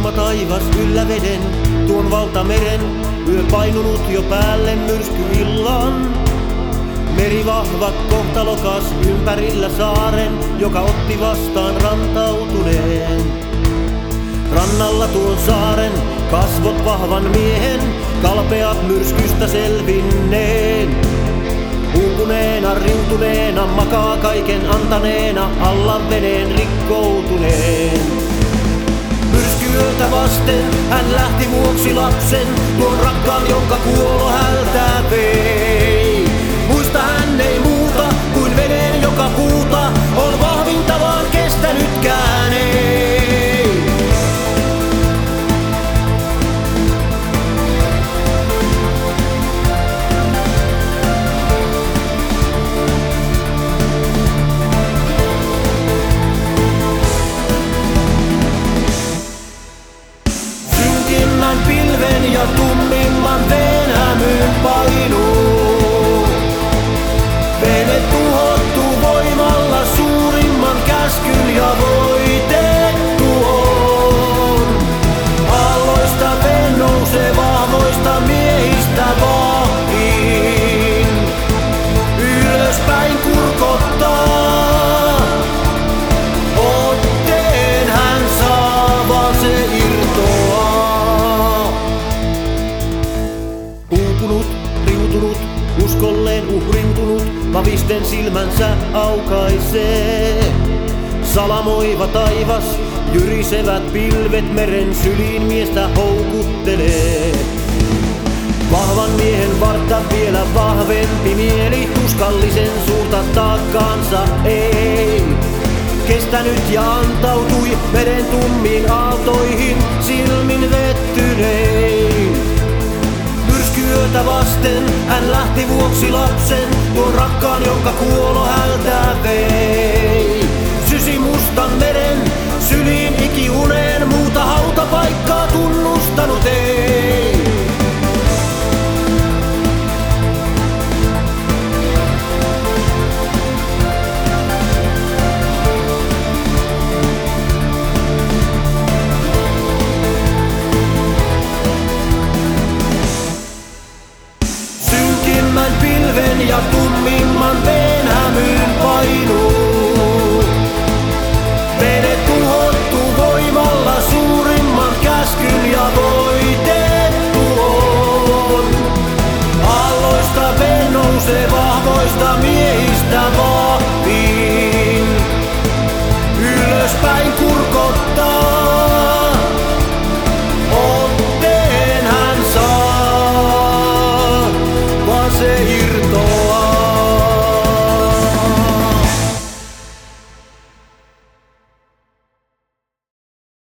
Tuima taivas yllä veden, tuon valtameren, yö painunut jo päälle myrskyillan. Meri vahva kohtalokas ympärillä saaren, joka otti vastaan rantautuneen. Rannalla tuon saaren, kasvot vahvan miehen, kalpeat myrskystä selvinneen. Uupuneena, riutuneena, makaa kaiken antaneena, alla veneen rikkoutuneen. Myrskyyötä vasten hän lähti vuoksi lapsen, tuon rakkaan, jonka kuolo hältä vei. Muista hän ei muuta kuin veden, joka puuta on vahvinta vaan kestänytkään ei. Synkimmän pilven ja tummimman venämyn painuu. Vene tuhottu voimalla suurimman käskyn ja voitettu on. Aalloista vene nousee vahvoista miehistä vahvin. Ylöspäin kurkottaa, otteen hän saa, vaan se irtoaa. Uupunut, riutunut, uskolleen uhriutunut, pavisten silmänsä aukaisee. Salamoiva taivas, jyrisevät pilvet meren syliin miestä houkuttelee. Vahvan miehen vartta vielä vahvempi mieli, tuskallisen suurta taakkaansa ei kestänyt ja antautui veden tummiin aaltoihin silmin vettynein. Yötä vasten hän lähti vuoksi lapsen, tuon rakkaan, jonka kuolo hältä vei. Sysi mustan meren syliin ikiuneen.